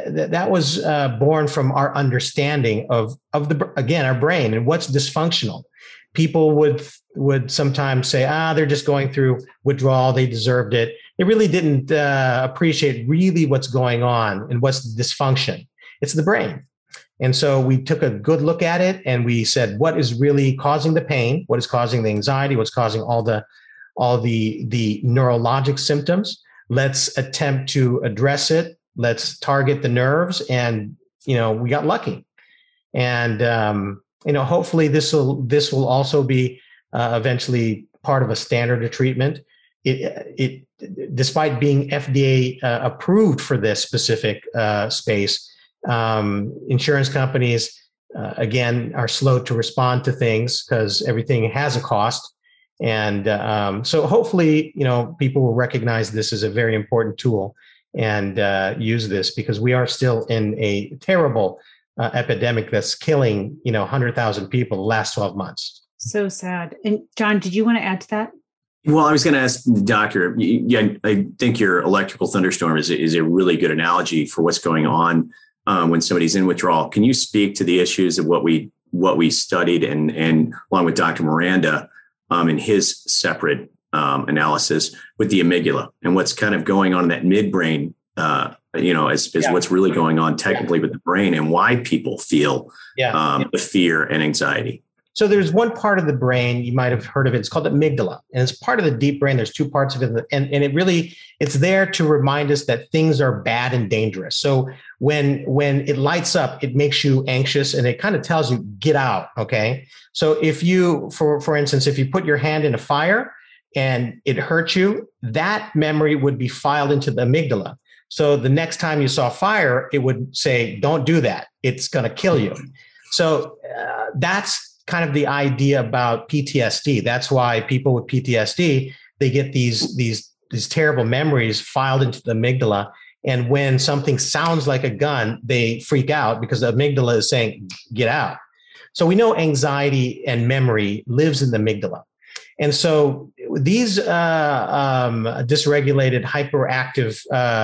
born from our understanding of our brain and what's dysfunctional. People would sometimes say, they're just going through withdrawal, they deserved it. They really didn't appreciate really what's going on and what's the dysfunction. It's the brain. And so we took a good look at it, and we said, what is really causing the pain? What is causing the anxiety? What's causing all the neurologic symptoms? Let's attempt to address it. Let's target the nerves. And, we got lucky. And, hopefully this will also be eventually part of a standard of treatment. It despite being FDA approved for this specific space, insurance companies, again, are slow to respond to things because everything has a cost. And so hopefully, people will recognize this as a very important tool and use this, because we are still in a terrible epidemic that's killing, 100,000 people the last 12 months. So sad. And John, did you want to add to that? Well, I was going to ask Doctor, I think your electrical thunderstorm is a really good analogy for what's going on when somebody's in withdrawal. Can you speak to the issues of what we studied and along with Dr. Miranda in his separate analysis with the amygdala and what's kind of going on in that midbrain, as what's really going on technically with the brain and why people feel the fear and anxiety? So there's one part of the brain, you might have heard of it. It's called the amygdala, and it's part of the deep brain. There's two parts of it. And it's there to remind us that things are bad and dangerous. So when it lights up, it makes you anxious, and it kind of tells you, get out. Okay. So if you, for instance, if you put your hand in a fire and it hurts you, that memory would be filed into the amygdala. So the next time you saw fire, it would say, don't do that. It's going to kill you. So that's kind of the idea about PTSD. That's why people with PTSD, they get these terrible memories filed into the amygdala. And when something sounds like a gun, they freak out because the amygdala is saying, get out. So we know anxiety and memory lives in the amygdala. And so these dysregulated, hyperactive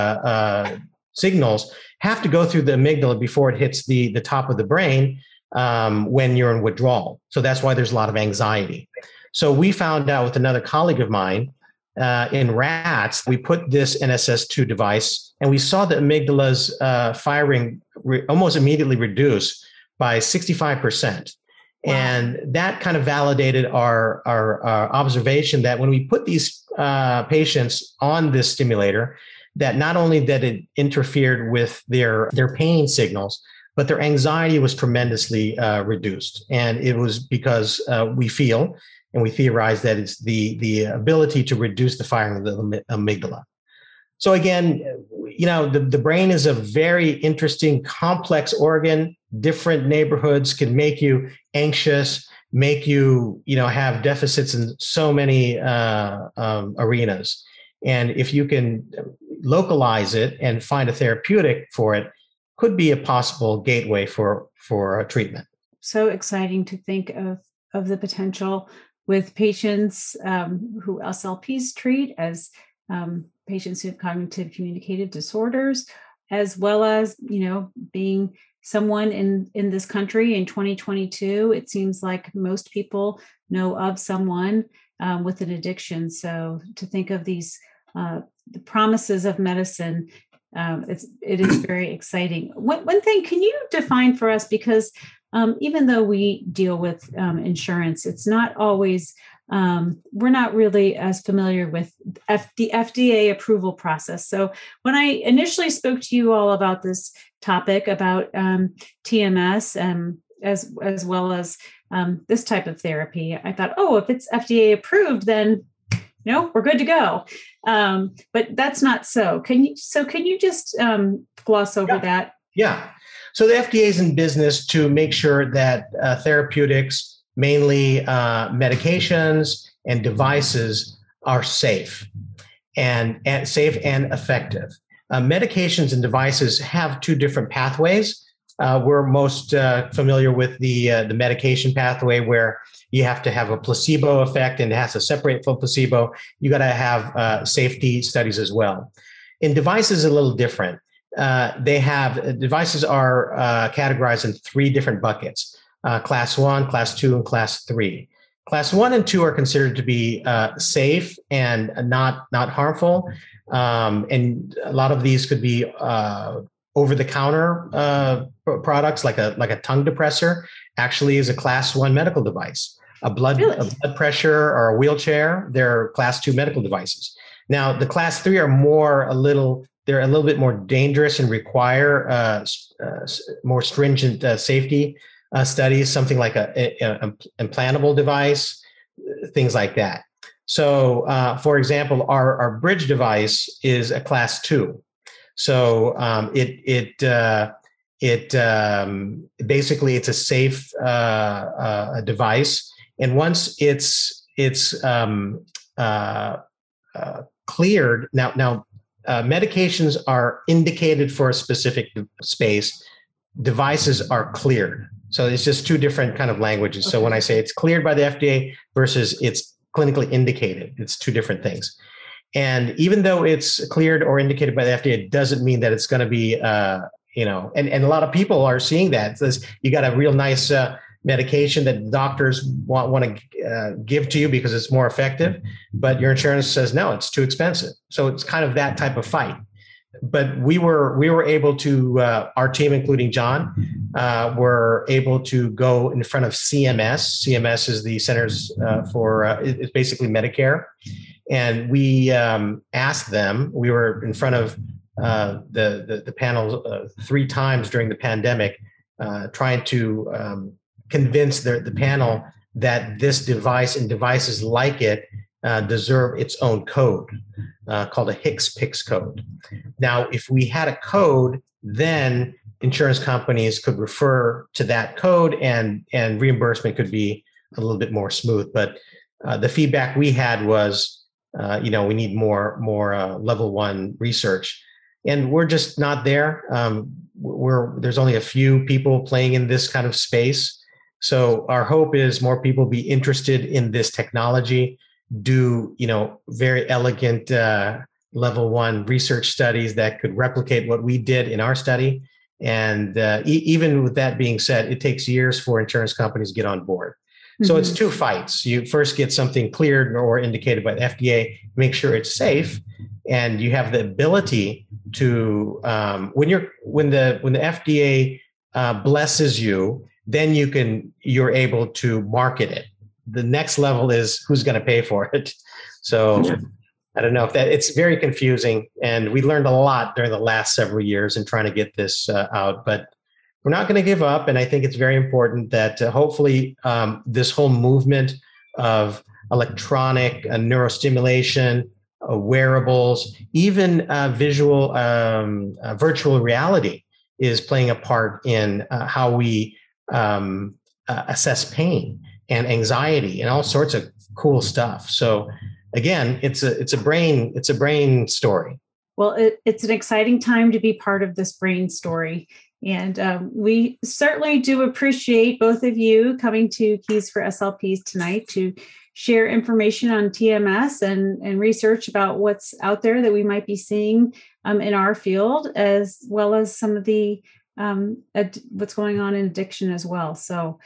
signals have to go through the amygdala before it hits the top of the brain when you're in withdrawal. So that's why there's a lot of anxiety. So we found out with another colleague of mine in rats, we put this NSS2 device, and we saw the amygdala's firing almost immediately reduce by 65%. And that kind of validated our observation that when we put these patients on this stimulator, that not only that it interfered with their pain signals, but their anxiety was tremendously reduced. And it was because we feel and we theorize that it's the ability to reduce the firing of the amygdala. So again, the brain is a very interesting, complex organ. Different neighborhoods can make you anxious, make you, have deficits in so many arenas. And if you can localize it and find a therapeutic for it, could be a possible gateway for a treatment. So exciting to think of the potential with patients who SLPs treat as patients who have cognitive communicative disorders, as well as, being someone in this country in 2022. It seems like most people know of someone with an addiction. So to think of these the promises of medicine, it is very exciting. One thing, can you define for us, because even though we deal with insurance, it's not always, we're not really as familiar with the FDA approval process. So when I initially spoke to you all about this topic about TMS, as well as this type of therapy, I thought, if it's FDA approved, then we're good to go. But that's not so. Can you just gloss over that? Yeah. So the FDA is in business to make sure that therapeutics, mainly medications and devices, are safe and effective. Medications and devices have two different pathways. We're most familiar with the medication pathway, where you have to have a placebo effect and it has to separate from placebo. You got to have safety studies as well. In devices, a little different. Devices are categorized in three different buckets: class 1, class 2, and class 3. Class 1 and 2 are considered to be safe and not harmful. And a lot of these could be over-the-counter products, like a tongue depressor. Actually is a class 1 medical device. A blood pressure or a wheelchair, they're class 2 medical devices. Now, the class 3 are they're a little bit more dangerous and require more stringent safety studies, something like an implantable device, things like that. So, for example, our bridge device is a class 2. So basically it's a safe device, and once it's cleared, now medications are indicated for a specific space. Devices are cleared. So it's just two different kind of languages. Okay. So when I say it's cleared by the FDA versus it's clinically indicated, it's two different things. And even though it's cleared or indicated by the FDA, it doesn't mean that it's going to be, and a lot of people are seeing that. It says you got a real nice medication that doctors want to give to you because it's more effective, but your insurance says, no, it's too expensive. So it's kind of that type of fight. But we were able to, our team, including John, were able to go in front of CMS. CMS is the Centers it's basically Medicare. And we asked them, we were in front of the panel 3 times during the pandemic, trying to convince the panel that this device and devices like it deserve its own code called a HCPCS code. Now, if we had a code, then insurance companies could refer to that code and reimbursement could be a little bit more smooth. But the feedback we had was, we need more level 1 research, and we're just not there. There's only a few people playing in this kind of space. So our hope is more people be interested in this technology, do, very elegant level 1 research studies that could replicate what we did in our study. And even with that being said, it takes years for insurance companies to get on board. So it's two fights. You first get something cleared or indicated by the FDA, make sure it's safe, and you have the ability to when the FDA blesses you then you're able to market it. The next level is who's going to pay for it. So I don't know if it's very confusing, and we learned a lot during the last several years in trying to get this out, but we're not going to give up. And I think it's very important that hopefully this whole movement of electronic neurostimulation, wearables, even virtual reality is playing a part in how we assess pain and anxiety and all sorts of cool stuff. So again, it's a brain story. Well, it's an exciting time to be part of this brain story. And we certainly do appreciate both of you coming to Keys for SLPs tonight to share information on TMS and research about what's out there that we might be seeing in our field, as well as some of the what's going on in addiction as well. So,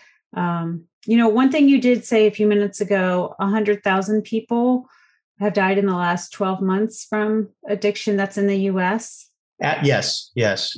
one thing you did say a few minutes ago, 100,000 people have died in the last 12 months from addiction. That's in the U.S. Yes.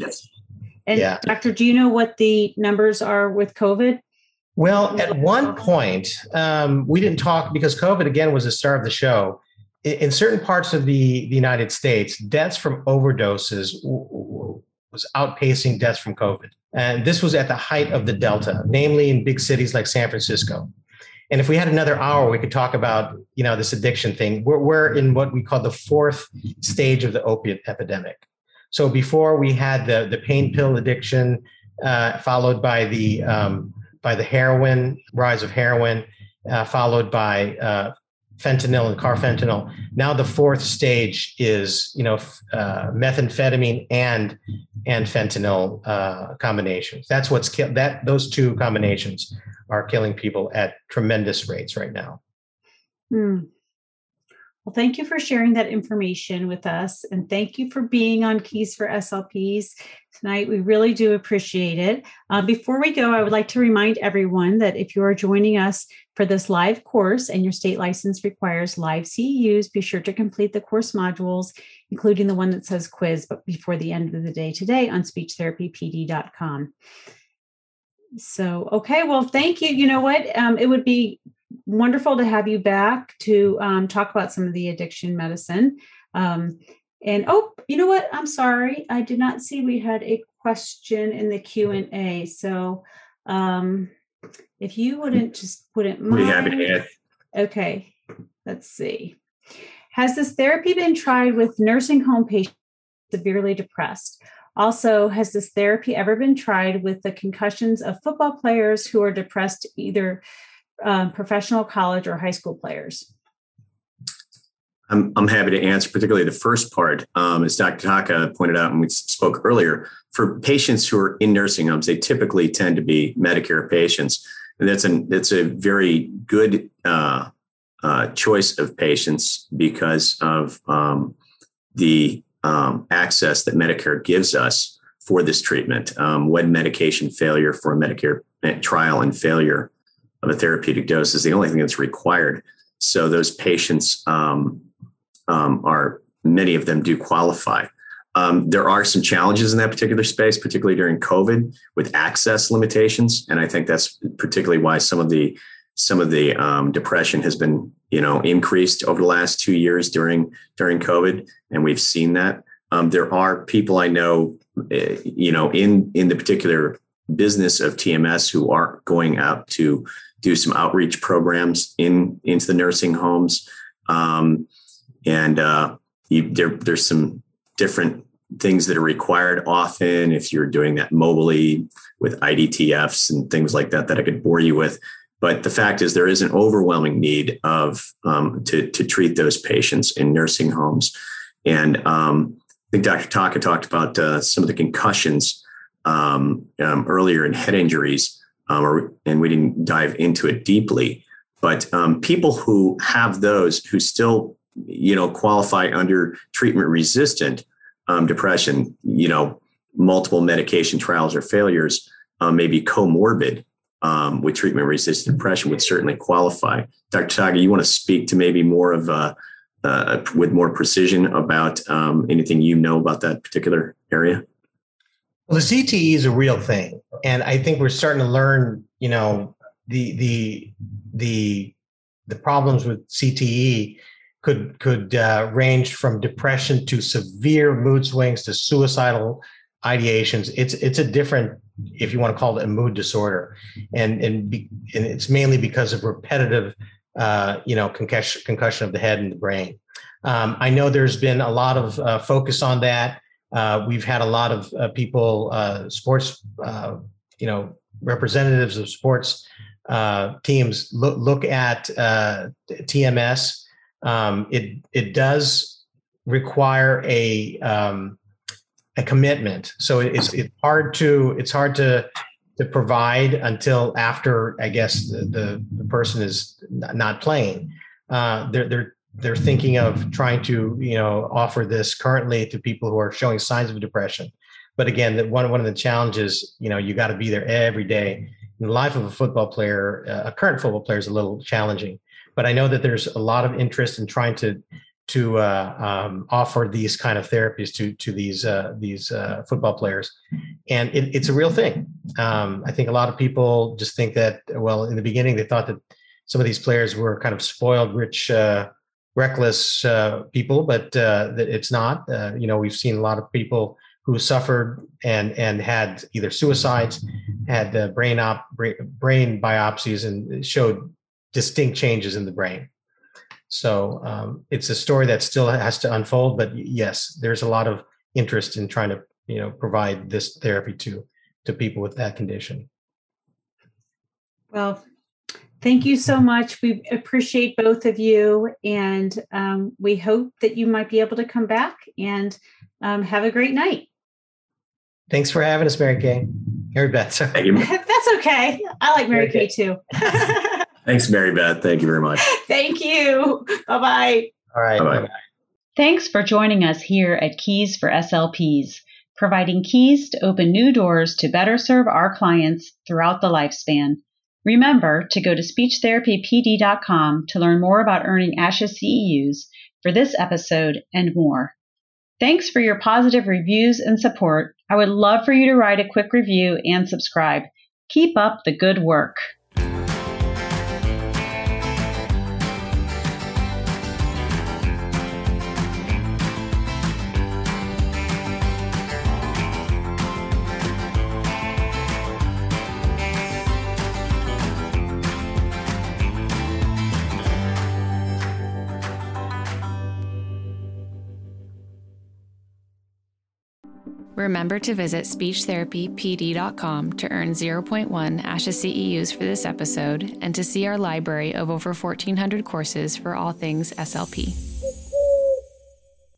And Doctor, do you know what the numbers are with COVID? Well, at one point, we didn't talk because COVID, again, was the star of the show. In certain parts of the United States, deaths from overdoses was outpacing deaths from COVID. And this was at the height of the Delta, namely in big cities like San Francisco. And if we had another hour, we could talk about, this addiction thing. We're in what we call the fourth stage of the opiate epidemic. So before we had the pain pill addiction, followed by the heroin, rise of heroin, followed by fentanyl and carfentanil. Now the fourth stage is, methamphetamine and fentanyl combinations. That's what's killed. Those two combinations are killing people at tremendous rates right now. Well, thank you for sharing that information with us. And thank you for being on Keys for SLPs tonight. We really do appreciate it. Before we go, I would like to remind everyone that if you are joining us for this live course and your state license requires live CEUs, be sure to complete the course modules, including the one that says quiz, but before the end of the day today on speechtherapypd.com. So, okay, well, thank you. You know what? It would be wonderful to have you back to talk about some of the addiction medicine. And you know what? I'm sorry. I did not see we had a question in the Q&A. So if you wouldn't mind. We have it. Okay. Let's see. Has this therapy been tried with nursing home patients severely depressed? Also, has this therapy ever been tried with the concussions of football players who are depressed, either professional, college, or high school players? I'm happy to answer, particularly the first part. As Dr. Taka pointed out, and we spoke earlier, for patients who are in nursing homes, they typically tend to be Medicare patients. And that's a very good choice of patients because of the access that Medicare gives us for this treatment. When medication failure for a Medicare trial and failure of a therapeutic dose is the only thing that's required. So those patients many of them do qualify. There are some challenges in that particular space, particularly during COVID with access limitations. And I think that's particularly why some of the depression has been, increased over the last 2 years during COVID. And we've seen that. There are people I know, in the particular business of TMS who are going out to do some outreach programs into the nursing homes. There's some different things that are required often if you're doing that mobily with IDTFs and things like that I could bore you with. But the fact is there is an overwhelming need to treat those patients in nursing homes. And I think Dr. Taka talked about some of the concussions earlier in head injuries, and we didn't dive into it deeply. But people who have those who still, qualify under treatment-resistant depression, multiple medication trials or failures, maybe comorbid with treatment-resistant depression would certainly qualify. Dr. Taka, you want to speak to maybe more of with more precision about anything about that particular area? Well, the CTE is a real thing, and I think we're starting to learn, the problems with CTE could range from depression to severe mood swings to suicidal ideations. It's a different, if you want to call it a mood disorder, and it's mainly because of repetitive, concussion of the head and the brain. I know there's been a lot of focus on that. We've had a lot of people, sports, representatives of sports teams look at TMS. It does require a commitment, so it's hard to provide until after, I guess, the person is not playing. They're thinking of trying to offer this currently to people who are showing signs of depression. But again, one of the challenges, you got to be there every day. In the life of a football player, a current football player, is a little challenging. But I know that there's a lot of interest in trying to offer these kind of therapies to these football players, and it's a real thing. I think a lot of people just think that, well, in the beginning they thought that some of these players were kind of spoiled, rich, reckless people, but that it's not. We've seen a lot of people who suffered and had either suicides, had brain biopsies, and showed distinct changes in the brain. So it's a story that still has to unfold. But yes, there's a lot of interest in trying to provide this therapy to people with that condition. Well, thank you so much. We appreciate both of you, and we hope that you might be able to come back and have a great night. Thanks for having us, Mary Kay. Mary Beth. Sorry. Thank you. That's okay. I like Mary Kay too. Thanks, Mary Beth. Thank you very much. Thank you. Bye-bye. All right. Bye-bye. Thanks for joining us here at Keys for SLPs, providing keys to open new doors to better serve our clients throughout the lifespan. Remember to go to speechtherapypd.com to learn more about earning ASHA CEUs for this episode and more. Thanks for your positive reviews and support. I would love for you to write a quick review and subscribe. Keep up the good work. Remember to visit speechtherapypd.com to earn 0.1 ASHA CEUs for this episode and to see our library of over 1,400 courses for all things SLP.